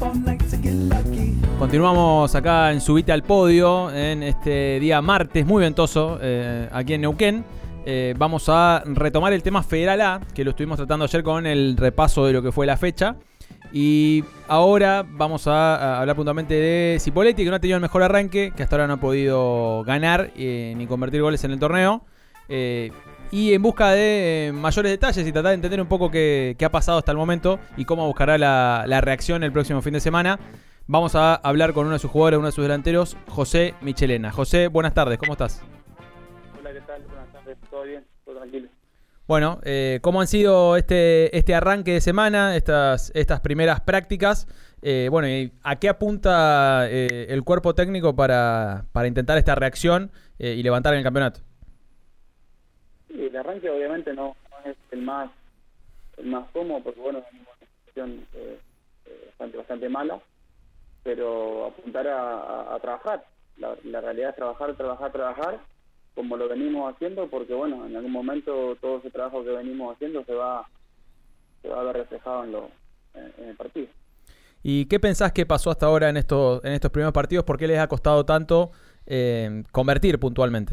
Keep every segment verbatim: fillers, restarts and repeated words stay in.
Continuamos acá en Subite al Podio en este día martes muy ventoso eh, aquí en Neuquén. Eh, vamos a retomar el tema Federal A, que lo estuvimos tratando ayer con el repaso de lo que fue la fecha. Y ahora vamos a, a hablar puntualmente de Cipolletti, que no ha tenido el mejor arranque, que hasta ahora no ha podido ganar eh, ni convertir goles en el torneo. Eh, y en busca de eh, mayores detalles y tratar de entender un poco qué, qué ha pasado hasta el momento y cómo buscará la, la reacción el próximo fin de semana, vamos a hablar con uno de sus jugadores, uno de sus delanteros, José Michelena. José, buenas tardes, ¿cómo estás? Hola, ¿qué tal? Buenas tardes, ¿todo bien? ¿Todo tranquilo? Bueno, eh, ¿cómo han sido este, este arranque de semana, estas, estas primeras prácticas? Eh, bueno, ¿y a qué apunta eh, el cuerpo técnico para, para intentar esta reacción eh, y levantar en el campeonato? Sí, el arranque obviamente no, no es el más el más cómodo, porque bueno, venimos en una situación eh, eh, bastante, bastante mala, pero apuntar a, a, a trabajar. La, la realidad es trabajar, trabajar, trabajar, como lo venimos haciendo, porque bueno, en algún momento todo ese trabajo que venimos haciendo se va, se va a ver reflejado en, lo, en, en el partido. ¿Y qué pensás que pasó hasta ahora en estos, en estos primeros partidos? ¿Por qué les ha costado tanto eh, convertir puntualmente?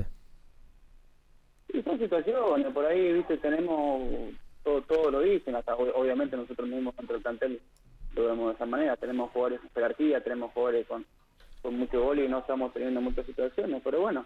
Sí, son situaciones, por ahí, viste, tenemos, todo, todo lo dicen, hasta obviamente nosotros mismos contra el plantel lo vemos de esa manera, tenemos jugadores con jerarquía, tenemos jugadores con, con mucho gol y no estamos teniendo muchas situaciones, pero bueno,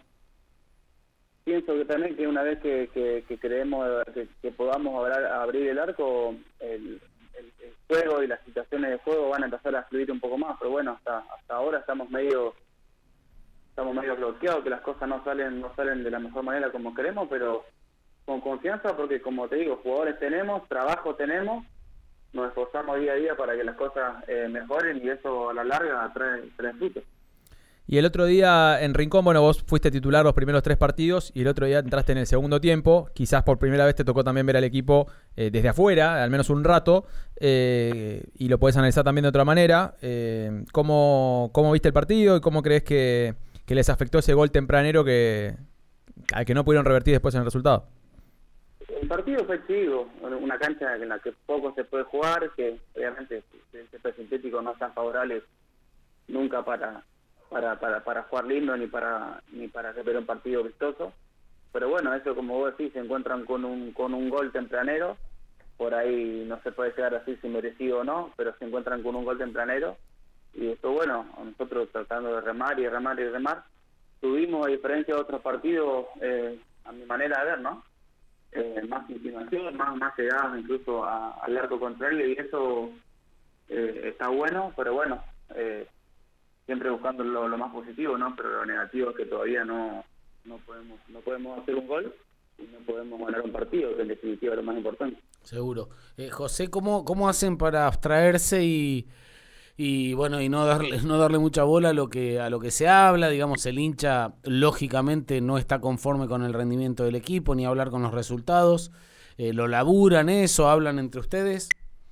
pienso que también que una vez que, que, que creemos que, que podamos abrir, abrir el arco, el, el, el juego y las situaciones de juego van a empezar a fluir un poco más, pero bueno, hasta hasta ahora estamos medio estamos medio bloqueados, que las cosas no salen no salen de la mejor manera como queremos, pero con confianza, porque como te digo, jugadores tenemos, trabajo tenemos, nos esforzamos día a día para que las cosas eh, mejoren y eso a la larga trae, trae frutos. Y el otro día en Rincón, bueno, vos fuiste titular los primeros tres partidos y el otro día entraste en el segundo tiempo. Quizás por primera vez te tocó también ver al equipo eh, desde afuera, al menos un rato, eh, y lo podés analizar también de otra manera. Eh, ¿cómo, ¿Cómo viste el partido y cómo crees que, que les afectó ese gol tempranero que, al que no pudieron revertir después en el resultado? El partido fue chido, una cancha en la que poco se puede jugar, que obviamente el césped sintético no es tan favorable nunca para... Para, para para jugar lindo ni para ni para ver un partido vistoso, pero bueno, eso como vos decís, se encuentran con un con un gol tempranero, por ahí no se puede llegar así si merecido o no, pero se encuentran con un gol tempranero y esto, bueno, nosotros tratando de remar y remar y remar, tuvimos, a diferencia de otros partidos, eh, a mi manera de ver, ¿no? Eh, más insinuación, más más llegadas incluso a, al arco contrario, y eso eh, está bueno, pero bueno, eh, siempre buscando lo, lo más positivo, ¿no? Pero lo negativo es que todavía no no podemos no podemos hacer un gol y no podemos ganar un partido, que en definitiva es lo más importante. Seguro. Eh, José, ¿cómo cómo hacen para abstraerse y y bueno y no darle no darle mucha bola a lo que a lo que se habla? Digamos, el hincha lógicamente no está conforme con el rendimiento del equipo ni hablar con los resultados. Eh, ¿Lo laburan eso? ¿Hablan entre ustedes?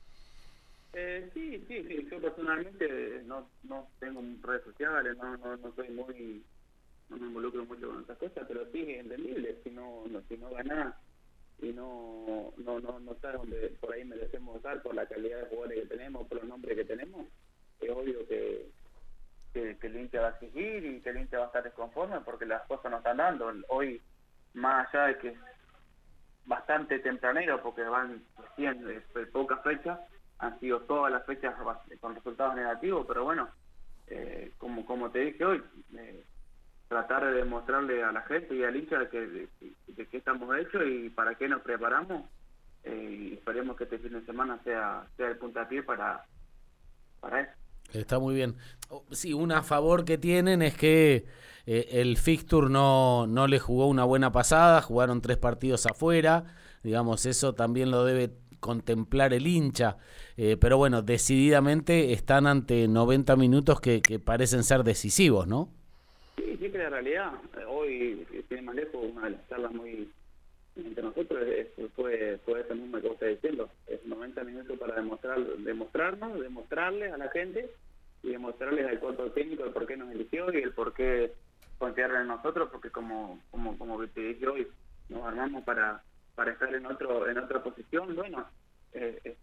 Eh, sí, sí, sí, yo personalmente no no tengo redes sociales, no no no soy muy, no me involucro mucho con esas cosas, pero sí es entendible, si no, no si no ganás y no no no no estás donde por ahí merecemos estar por la calidad de jugadores que tenemos, por los nombres que tenemos, es obvio que, que, que el hincha va a exigir y que el hincha va a estar desconforme porque las cosas no están dando. Hoy, más allá de que es bastante tempranero porque van recién pocas fechas, han sido todas las fechas con resultados negativos, pero bueno, eh, como como te dije hoy, eh, tratar de demostrarle a la gente y al hincha de que de, de qué estamos hechos y para qué nos preparamos, eh, y esperemos que este fin de semana sea sea el puntapié para, para eso. Está muy bien. Sí, un a favor que tienen es que eh, el fixture no, no le jugó una buena pasada, jugaron tres partidos afuera, digamos, eso también lo debe contemplar el hincha, eh, pero bueno, decididamente están ante noventa minutos que, que parecen ser decisivos, ¿no? Sí, sí que la realidad, hoy, tiene más lejos, una de las charlas muy entre nosotros es, fue, fue eso mismo que vos estás diciendo, es noventa minutos para demostrar, demostrarnos, demostrarles a la gente y demostrarles al cuerpo técnico el por qué nos eligió y el por qué confiar en nosotros, porque como como como te dije hoy, nos armamos para para estar en otro en otra posición. Bueno, eh,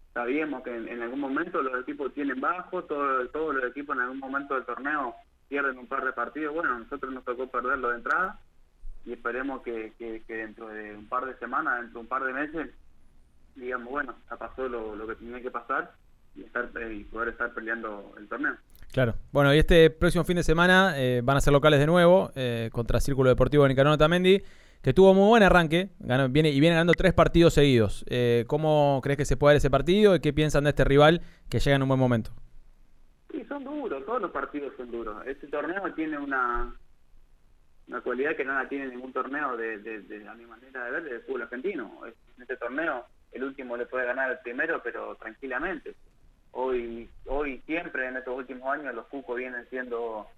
sabíamos que en, en algún momento los equipos tienen bajo, todo, todos los equipos en algún momento del torneo pierden un par de partidos. Bueno, a nosotros nos tocó perderlo de entrada y esperemos que, que, que dentro de un par de semanas, dentro de un par de meses, digamos, bueno, ya pasó lo, lo que tenía que pasar y, estar, y poder estar peleando el torneo. Claro. Bueno, y este próximo fin de semana eh, van a ser locales de nuevo eh, contra Círculo Deportivo de Nicanor Otamendi, que tuvo muy buen arranque, ganó, viene, y viene ganando tres partidos seguidos. Eh, ¿Cómo crees que se puede dar ese partido y qué piensan de este rival que llega en un buen momento? Sí, son duros, todos los partidos son duros. Este torneo tiene una una cualidad que no la tiene ningún torneo de, de, de a mi manera de ver del fútbol argentino. En este torneo el último le puede ganar al primero, pero tranquilamente. Hoy hoy siempre en estos últimos años los cucos vienen siendo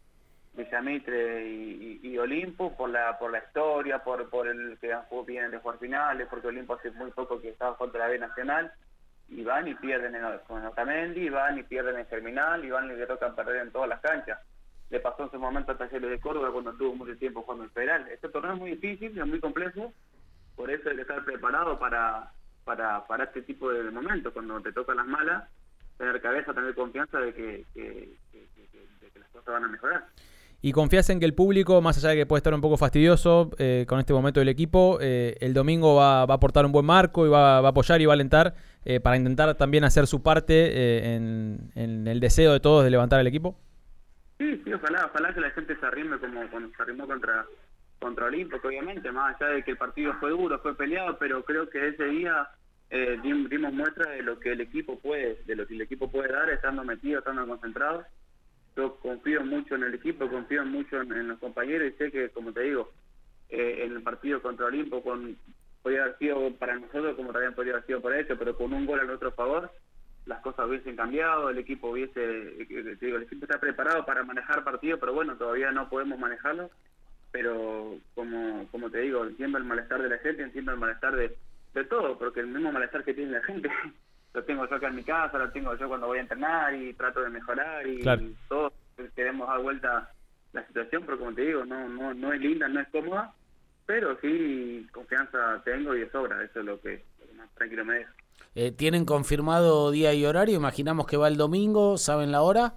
Villamitre y, y, y Olimpo por la por la historia, por por el que vienen de jugar finales, porque Olimpo hace muy poco que estaba contra la B Nacional, y van y pierden en, con Otamendi, y van y pierden en Germinal, y van y le tocan perder en todas las canchas. Le pasó en su momento a Talleres de Córdoba cuando tuvo mucho tiempo jugando en Federal. Este torneo es muy difícil, es muy complejo, por eso hay que estar preparado para, para, para este tipo de momentos, cuando te tocan las malas, tener cabeza, tener confianza de que, que, que, que, de que las cosas van a mejorar. ¿Y confías en que el público, más allá de que puede estar un poco fastidioso eh, con este momento del equipo, eh, el domingo va, va a aportar un buen marco y va, va a apoyar y va a alentar eh, para intentar también hacer su parte eh, en, en el deseo de todos de levantar el equipo? Sí, sí, ojalá, ojalá que la gente se arrime como cuando se arrimó contra, contra Olimpo, que obviamente, más allá de que el partido fue duro, fue peleado, pero creo que ese día eh, dimos muestra de lo que el equipo puede, de lo que el equipo puede dar, estando metido, estando concentrado. Yo confío mucho en el equipo, confío mucho en, en los compañeros y sé que, como te digo, eh, en el partido contra Olimpo con, podría haber sido para nosotros como también podría haber sido para ellos, pero con un gol a nuestro favor, las cosas hubiesen cambiado, el equipo hubiese, te digo, el equipo está preparado para manejar partidos, pero bueno, todavía no podemos manejarlo, pero como como te digo, entiendo el malestar de la gente, entiendo el malestar de, de todo, porque el mismo malestar que tiene la gente lo tengo yo acá en mi casa, lo tengo yo cuando voy a entrenar y trato de mejorar y, claro. y todos queremos dar vuelta la situación, pero como te digo, no no no es linda, no es cómoda, pero sí confianza tengo y de sobra, eso es lo que, lo que más tranquilo me deja. Eh, ¿Tienen confirmado día y horario? Imaginamos que va el domingo, ¿saben la hora?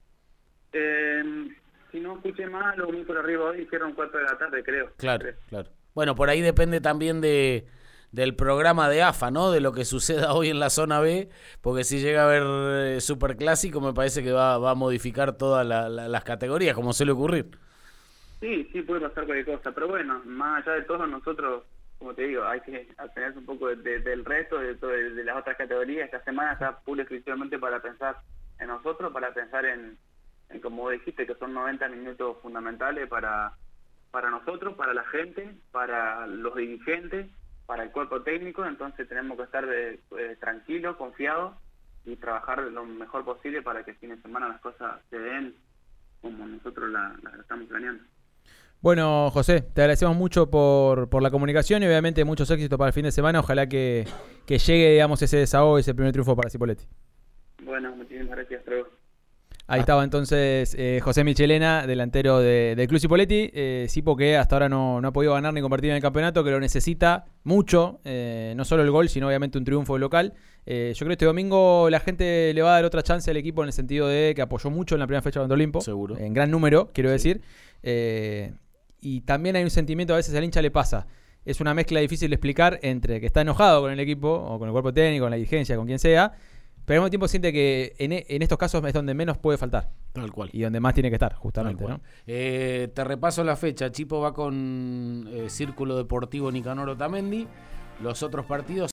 Eh, si no escuché mal, lo vi por arriba hoy, hicieron cuatro de la tarde, creo. Claro, creo. claro. Bueno, por ahí depende también de del programa de A F A, ¿no? De lo que suceda hoy en la zona B, porque si llega a haber eh, Superclásico, me parece que va, va a modificar todas la, la, las categorías, como suele ocurrir. Sí, sí, puede pasar cualquier cosa, pero bueno, más allá de todo, nosotros, como te digo, hay que tener un poco de, de, del resto, de, de, de las otras categorías. Esta semana está pura exclusivamente para pensar en nosotros, para pensar en, en, como dijiste, que son noventa minutos fundamentales para, para nosotros, para la gente, para los dirigentes, para el cuerpo técnico. Entonces tenemos que estar de, de, tranquilos, confiados y trabajar lo mejor posible para que el fin de semana las cosas se den como nosotros las la estamos planeando. Bueno, José, te agradecemos mucho por, por la comunicación y obviamente muchos éxitos para el fin de semana. Ojalá que, que llegue, digamos, ese desahogo y ese primer triunfo para Cipolletti. Bueno, muchísimas gracias, Trevor. Ahí estaba entonces eh, José Michelena, delantero de, del Club Cipolletti, eh, Cipo que hasta ahora no, no ha podido ganar ni compartir en el campeonato, que lo necesita mucho, eh, no solo el gol, sino obviamente un triunfo local. Eh, yo creo que este domingo la gente le va a dar otra chance al equipo en el sentido de que apoyó mucho en la primera fecha contra Olimpo. Seguro. En gran número, quiero Sí. decir. Eh, y también hay un sentimiento, a veces al hincha le pasa. Es una mezcla difícil de explicar entre que está enojado con el equipo, o con el cuerpo técnico, con la dirigencia, con quien sea, pero al mismo tiempo siente que en, en estos casos es donde menos puede faltar. Tal cual. Y donde más tiene que estar, justamente, ¿no? Eh, te repaso la fecha. Chipo va con eh, Círculo Deportivo Nicanor Otamendi. Los otros partidos